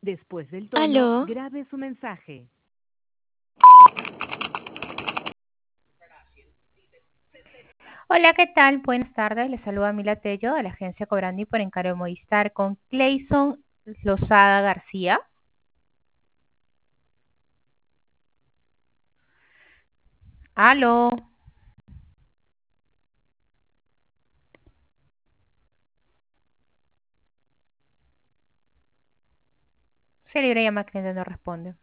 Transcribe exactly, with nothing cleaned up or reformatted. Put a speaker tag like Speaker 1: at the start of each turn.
Speaker 1: Después del tono,
Speaker 2: Aló,
Speaker 1: grabe su mensaje.
Speaker 3: Hola, ¿qué tal? Buenas tardes. Les saluda Mila Tello de la agencia Cobrandi por encargo de Movistar con Clayson Lozada García. Aló. Se libre llama cliente no responde.